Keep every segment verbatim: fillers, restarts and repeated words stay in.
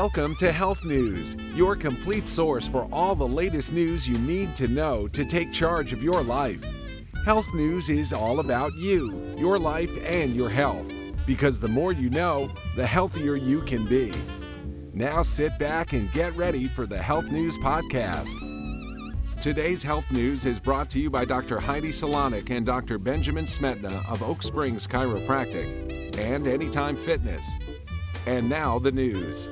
Welcome to Health News, your complete source for all the latest news you need to know to take charge of your life. Health News is all about you, your life, and your health, because the more you know, the healthier you can be. Now sit back and get ready for the Health News Podcast. Today's Health News is brought to you by Doctor Heidi Salonik and Doctor Benjamin Smetna of Oak Springs Chiropractic and Anytime Fitness. And now the news.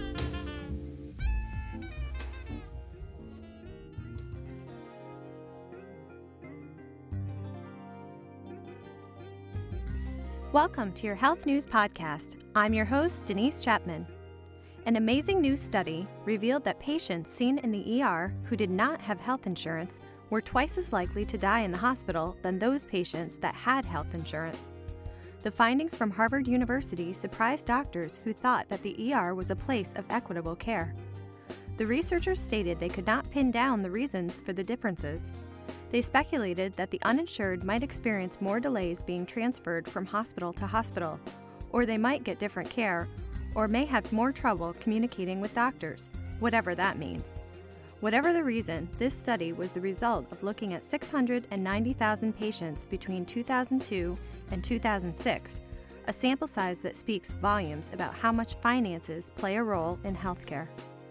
Welcome to your Health News Podcast. I'm your host, Denise Chapman. An amazing new study revealed that patients seen in the E R who did not have health insurance were twice as likely to die in the hospital than those patients that had health insurance. The findings from Harvard University surprised doctors who thought that the E R was a place of equitable care. The researchers stated they could not pin down the reasons for the differences. They speculated that the uninsured might experience more delays being transferred from hospital to hospital, or they might get different care, or may have more trouble communicating with doctors, whatever that means. Whatever the reason, this study was the result of looking at six hundred ninety thousand patients between two thousand two and two thousand six, a sample size that speaks volumes about how much finances play a role in healthcare.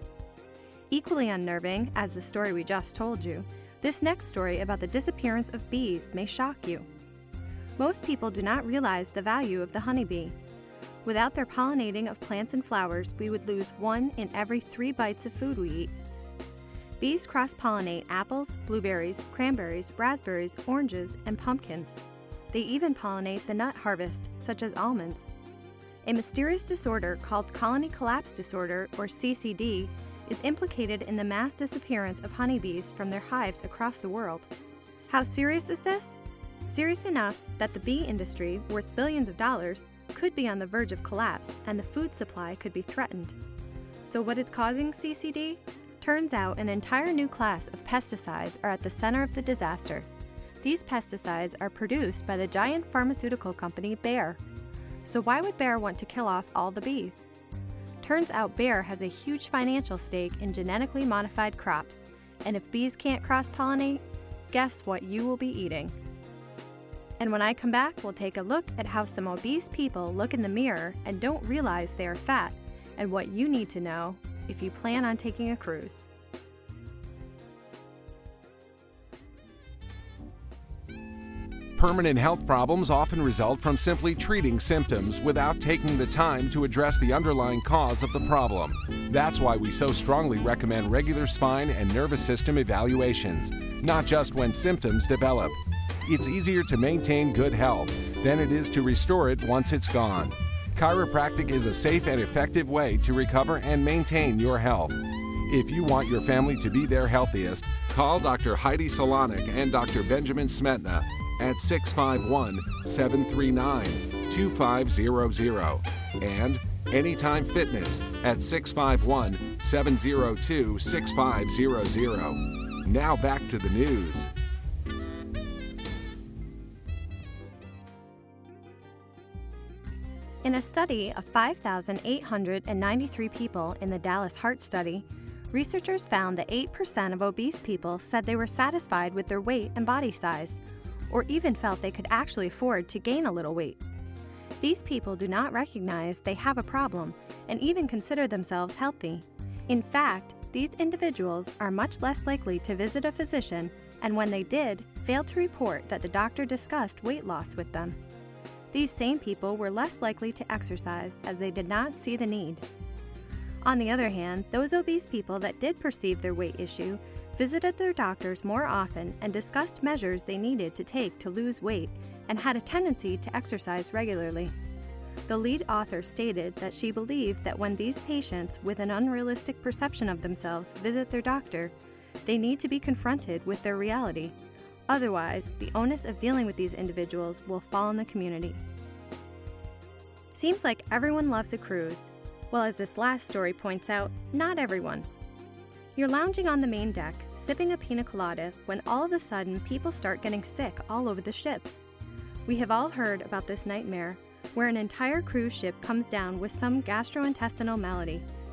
Equally unnerving, as the story we just told you, this next story about the disappearance of bees may shock you. Most people do not realize the value of the honeybee. Without their pollinating of plants and flowers, we would lose one in every three bites of food we eat. Bees cross-pollinate apples, blueberries, cranberries, raspberries, oranges, and pumpkins. They even pollinate the nut harvest, such as almonds. A mysterious disorder called colony collapse disorder, or C C D, is implicated in the mass disappearance of honeybees from their hives across the world. How serious is this? Serious enough that the bee industry, worth billions of dollars, could be on the verge of collapse and the food supply could be threatened. So what is causing C C D? Turns out an entire new class of pesticides are at the center of the disaster. These pesticides are produced by the giant pharmaceutical company Bayer. So why would Bayer want to kill off all the bees? Turns out Bayer has a huge financial stake in genetically modified crops, and if bees can't cross-pollinate, guess what you will be eating? And when I come back, we'll take a look at how some obese people look in the mirror and don't realize they are fat, and what you need to know if you plan on taking a cruise. Permanent health problems often result from simply treating symptoms without taking the time to address the underlying cause of the problem. That's why we so strongly recommend regular spine and nervous system evaluations, not just when symptoms develop. It's easier to maintain good health than it is to restore it once it's gone. Chiropractic is a safe and effective way to recover and maintain your health. If you want your family to be their healthiest, call Doctor Heidi Salonik and Doctor Benjamin Smetna at six five one, seven three nine, two five zero zero and Anytime Fitness at six five one, seven zero two, six five zero zero. Now back to the news. In a study of five thousand eight hundred ninety-three people in the Dallas Heart Study, researchers found that eight percent of obese people said they were satisfied with their weight and body size, or even felt they could actually afford to gain a little weight. These people do not recognize they have a problem and even consider themselves healthy. In fact, these individuals are much less likely to visit a physician, and when they did, failed to report that the doctor discussed weight loss with them. These same people were less likely to exercise as they did not see the need. On the other hand, those obese people that did perceive their weight issue visited their doctors more often and discussed measures they needed to take to lose weight and had a tendency to exercise regularly. The lead author stated that she believed that when these patients with an unrealistic perception of themselves visit their doctor, they need to be confronted with their reality. Otherwise, the onus of dealing with these individuals will fall on the community. Seems like everyone loves a cruise. Well, as this last story points out, not everyone. You're lounging on the main deck, sipping a pina colada, when all of a sudden people start getting sick all over the ship. We have all heard about this nightmare, where an entire cruise ship comes down with some gastrointestinal malady.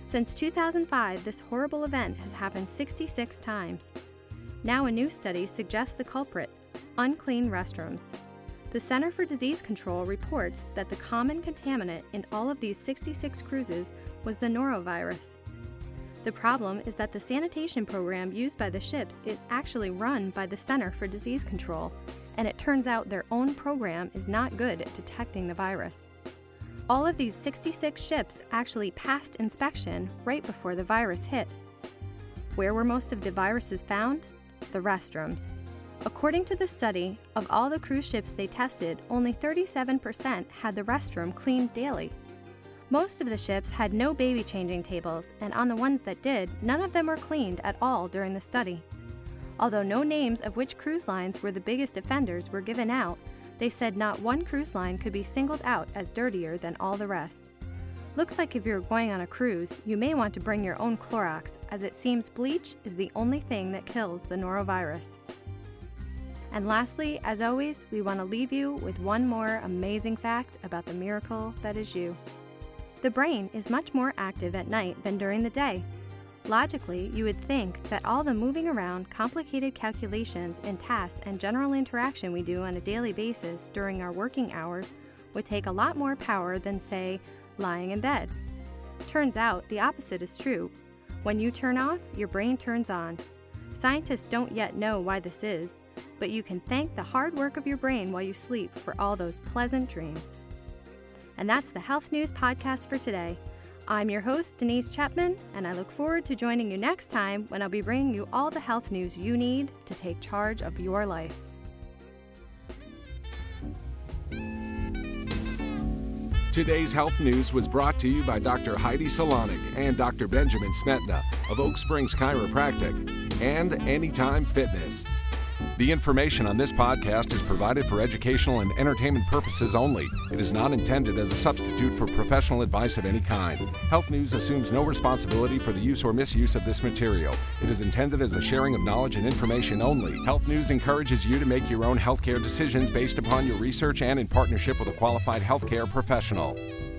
Since two thousand five, this horrible event has happened sixty-six times. Now a new study suggests the culprit: unclean restrooms. The Center for Disease Control reports that the common contaminant in all of these sixty-six cruises was the norovirus. The problem is that the sanitation program used by the ships is actually run by the Center for Disease Control, and it turns out their own program is not good at detecting the virus. All of these sixty-six ships actually passed inspection right before the virus hit. Where were most of the viruses found? The restrooms. According to the study, of all the cruise ships they tested, only thirty-seven percent had the restroom cleaned daily. Most of the ships had no baby changing tables, and on the ones that did, none of them were cleaned at all during the study. Although no names of which cruise lines were the biggest offenders were given out, they said not one cruise line could be singled out as dirtier than all the rest. Looks like if you're going on a cruise, you may want to bring your own Clorox, as it seems bleach is the only thing that kills the norovirus. And lastly, as always, we want to leave you with one more amazing fact about the miracle that is you. The brain is much more active at night than during the day. Logically, you would think that all the moving around, complicated calculations and tasks and general interaction we do on a daily basis during our working hours would take a lot more power than, say, lying in bed. Turns out the opposite is true. When you turn off, your brain turns on. Scientists don't yet know why this is, but you can thank the hard work of your brain while you sleep for all those pleasant dreams. And that's the Health News Podcast for today. I'm your host, Denise Chapman, and I look forward to joining you next time when I'll be bringing you all the health news you need to take charge of your life. Today's health news was brought to you by Doctor Heidi Salonik and Doctor Benjamin Smetna of Oak Springs Chiropractic and Anytime Fitness. The information on this podcast is provided for educational and entertainment purposes only. It is not intended as a substitute for professional advice of any kind. Health News assumes no responsibility for the use or misuse of this material. It is intended as a sharing of knowledge and information only. Health News encourages you to make your own healthcare decisions based upon your research and in partnership with a qualified healthcare professional.